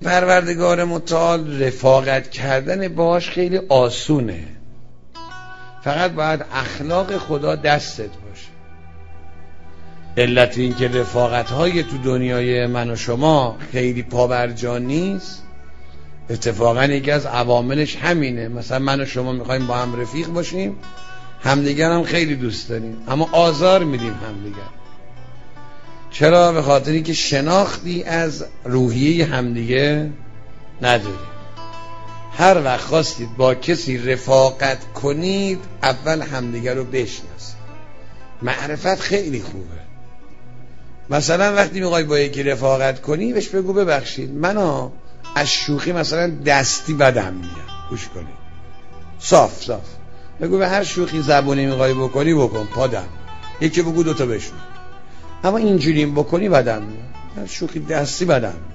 پروردگار متعال رفاقت کردن باش خیلی آسونه، فقط باید اخلاق خدا دستت باشه. علت این که رفاقت های تو دنیای من و شما خیلی پابرجا نیست، اتفاقا یکی از عواملش همینه. مثلا من و شما میخوایم با هم رفیق باشیم، همدیگر هم خیلی دوست داریم، اما آزار میدیم همدیگر. چرا؟ به خاطری که شناختی از روحیه همدیگه نداریم. هر وقت خواستید با کسی رفاقت کنید، اول همدیگر رو بشناسید. معرفت خیلی خوبه. مثلا وقتی میخوای با یکی رفاقت کنی، بهش بگو ببخشید من از شوخی مثلا دستی بدم میاد. گوش کنید، صاف بگو به هر شوخی زبونی میخوای بکنی بکن، پادم یکی بگو دوتا بشون، اما اینجوری بکنی بدم میاد. شوخی دستی بدم میاد.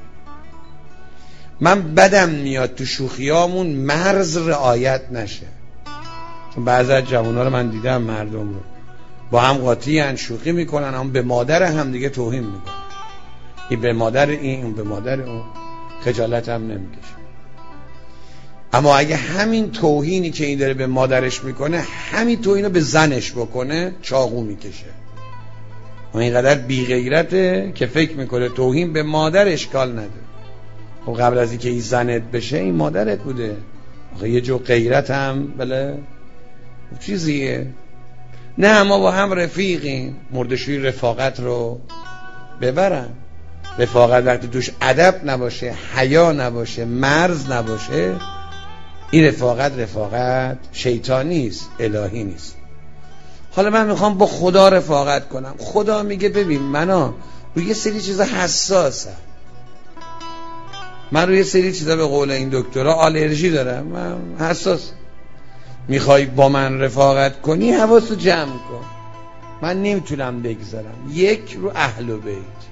من بدم میاد تو شوخیامون مرز رعایت نشه. چون بعضی از جوونا رو من دیدم، مردم رو با هم قاطی ان، شوخی میکنن، هم به مادر هم دیگه توهین میکنن. این به مادر این، اون به مادر اون، خجالت هم نمیکشه. اما اگه همین توهینی که این داره به مادرش میکنه، همین توهینو به زنش بکنه، چاقو میکشه. اما اینقدر بی غیرته که فکر میکنه توهین به مادر اشکال نداره. خب قبل از اینکه این زنت بشه، این مادرت بوده. آخه یه جو غیرت هم بله چیزیه. نه، ما با هم رفیقیم، مردشوی رفاقت رو ببرن. رفاقت وقتی توش ادب نباشه، حیا نباشه، مرز نباشه، این رفاقت شیطانی است، الهی نیست. حالا من میخوام با خدا رفاقت کنم. خدا میگه ببین من روی یه سری چیزا حساسم، من روی یه سری چیزا به قول این دکترها آلرژی دارم، من حساس. میخوای با من رفاقت کنی، حواسو جمع کن. من نمیتونم بگذارم. یک، رو اهل بیت.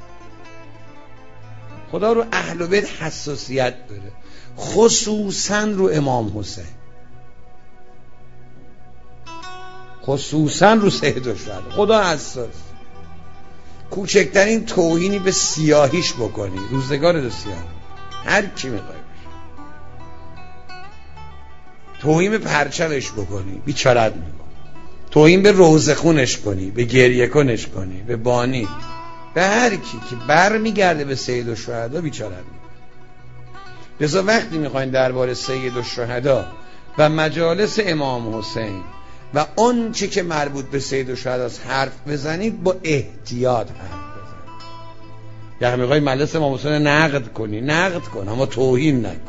خدا رو اهل بیت حساسیت داره، خصوصا رو امام حسین، خصوصا رو سید الشهدا. خدا حساس. کوچکترین توهینی به سیاهیش بکنی، روزگار دو سیاه، هر کی میخوای بشه، توهین به پرچمش بکنی، بیچارت میکنی. توهین به روزه خونش کنی، به گریه کنش کنی، به بانی، به هر کی که بر میگرده به سید الشهدا، بیچارت میکنی. لذا وقتی میخواین درباره سید الشهدا و مجالس امام حسین و اون چی که مربوط به سید الشهدا حرف بزنید، با احتیاط حرف بزنید. یعنی میخوای مجلس امام حسین نقد کنی، نقد کن، اما توهین نکن.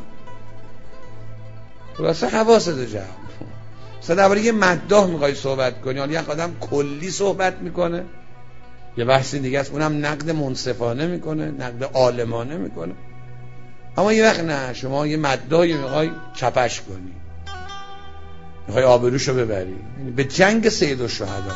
خلاصه حواست جمع. مثلا درباره یه مداح میخوای صحبت کنی، حالا یک آدم کلی صحبت میکنه، یه بحثی دیگه است، اونم نقد منصفانه میکنه، نقد عالمانه میکنه. اما یه وقت نه، شما یه مداحی میخوای چپش کنی، میخوای آبروشو ببری، به جنگ سید الشهدا.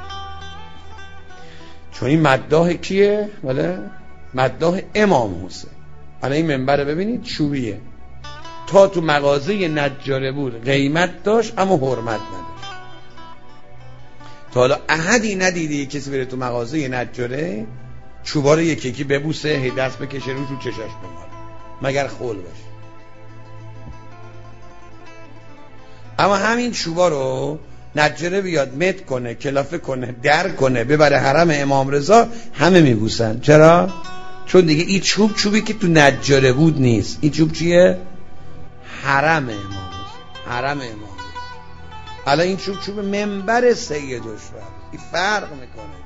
چون این مداح کیه؟ ولی مداح امام حسین. الان این منبر رو ببینید، چوبیه، تا تو مغازه نجاره بود قیمت داشت اما حرمت نداشت. تا حالا احدی ندیدی کسی بره تو مغازه نجاره چوبا رو یکی یکی ببوسه، هی دست بکشه روش، رو چشاش بماره، مگر خول باشه. اما همین چوبا رو نجاره بیاد مت کنه، کلافه کنه، در کنه، ببره حرم امام رضا، همه میبوسن. چرا؟ چون دیگه این چوبی که تو نجاره بود نیست. این چوب چیه؟ حرم امام رضا، حرم امام رضا. الان این چوب منبر سید الشهدا. این فرق میکنه.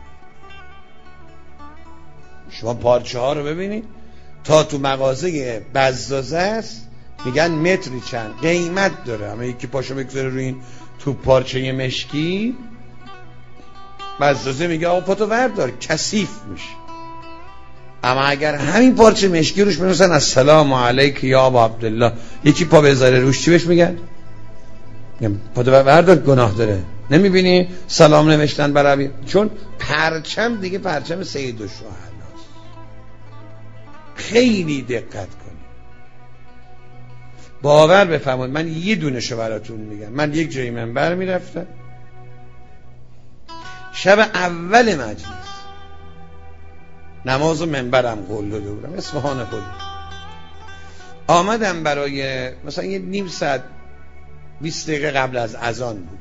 شما پارچه ها رو ببینید، تا تو مغازه بزازه است میگن متری چند، قیمت داره، اما یکی پاشو بگذاره روی این تو پارچه مشکی، بزازه میگه آقا پاتو وردار، کثیف میشه. اما اگر همین پارچه مشکی روش بنویسن السلام علیک یا ابا عبدالله، یکی پا بذاره روش، چی بهش میگن؟ پاتو وردار، گناه داره. نمیبینی سلام نوشتن برای، چون پرچم دیگه پرچم سید الشهدا. خیلی دقت کنید، باور بفرمایید. من یه دونشو براتون میگم. من یک جایی منبر میرفتم، شب اول مجلس نماز و منبرم قول داده بودم، اصفهان خودم. آمدم برای مثلا یه نیم ساعت 20 دقیقه قبل از اذان بود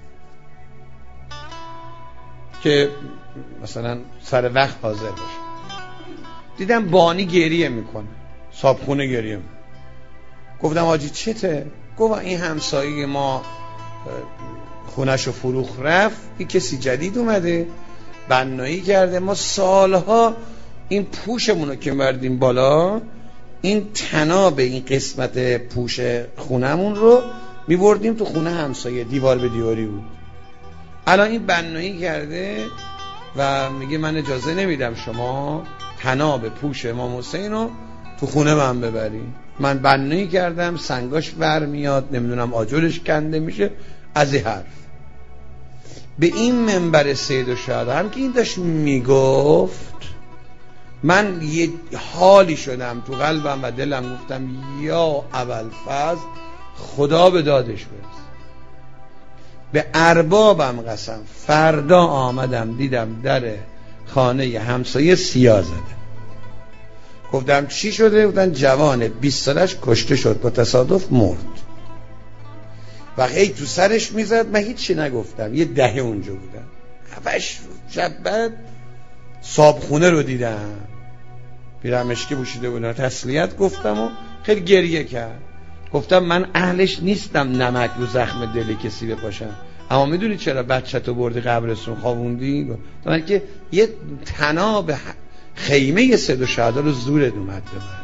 که مثلا سر وقت حاضر باشه. دیدم بانی گریه میکنه، صابخونه گریه میکنه. گفتم حاجی چته؟ گفت این همسایه ما خونه‌شو فروخ رفت، این کسی جدید اومده بنایی کرده، ما سالها این پوشمونو که بردیم بالا، این تناب این قسمت پوش خونمون رو میبردیم تو خونه همسایه، دیوار به دیواری بود. الان این بنایی کرده و میگه من اجازه نمیدم شما تناب پوش امام حسین رو تو خونه من ببری. من بنایی کردم، سنگاش برمیاد، نمیدونم آجرش کنده میشه، از این حرف. به این منبر سید الشهدا هم که این داشت میگفت، من یه حالی شدم تو قلبم و دلم، گفتم یا ابوالفضل خدا به دادش برس. به اربابم قسم، فردا آمدم دیدم در خانه همسایه سیاه زده. گفتم چی شده؟ گفتن جوان 20 سالش کشته شد، با تصادف مرد. و هی تو سرش میزد، من هیچی نگفتم. یه دهه اونجا بودم، 7 شب بعد صابخونه رو دیدم، پیرمشکی پوشیده بودن، تسلیت گفتم و خیلی گریه کرد. گفتم من اهلش نیستم نمک رو زخم دل کسی بپاشم، اما میدونی چرا بچه‌تو بردی قبرستون خوابوندی؟ گفتم که یه تناب خیمه سید الشهدا رو زورت اومد ببر،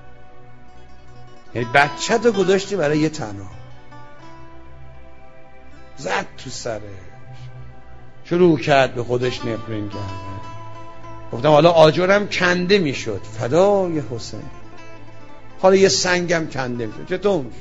یعنی بچه‌تو گذاشتی برای یه تناب. زد تو سرش، شروع کرد به خودش نفرین کردن. گفتم حالا آجرم کنده میشد، فدای حسین، حالا یه سنگم کنده میشد، چطور میشد؟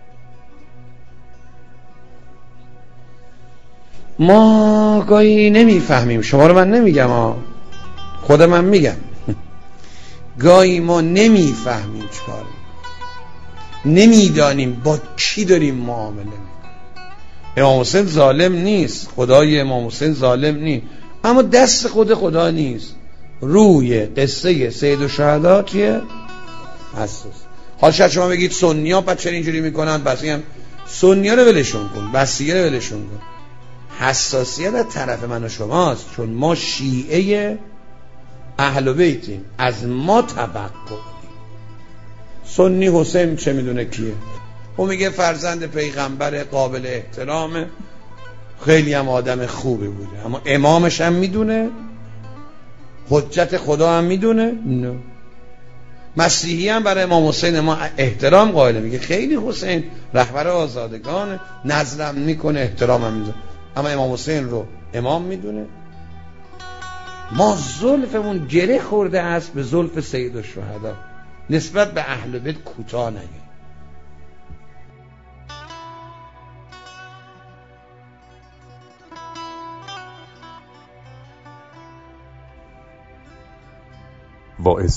ما گاهی نمیفهمیم، شما رو من نمیگم خود من میگم، گاهی ما نمیفهمیم چیکار، نمیدانیم با کی داریم معامله میکنیم. امام حسین ظالم نیست، خدای امام حسین ظالم نیست، اما دست خدا نیست. روی قصه سید الشهدا چیه؟ حساس. حالا شاید شما بگید سنی ها پس چرا اینجوری میکنن؟ بس میگم سنی ها رو ولشون کن، بسیه رو ولشون کن. حساسیت از طرف من و شماست، چون ما شیعه اهل بیتیم، از ما توقع کنیم. سنی حسین چه میدونه کیه؟ او میگه فرزند پیغمبر، قابل احترامه، خیلی هم آدم خوبی بوده، اما امامش هم میدونه، حجت خدا هم میدونه. نه. مسیحی هم برای امام حسین ما احترام قائله، میگه خیلی حسین رهبر آزادگانه، نظرم میکنه، احترام هم میذاره، اما امام حسین رو امام میدونه. ما زلفمون گره خورده است به زلف سید الشهدا، نسبت به اهل بیت کوتاه نگه.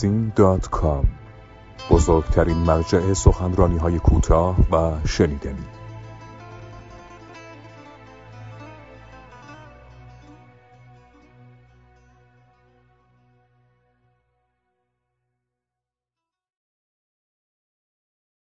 واعظین.com، بزرگترین مرجع سخنرانی‌های کوتاه و شنیدنی.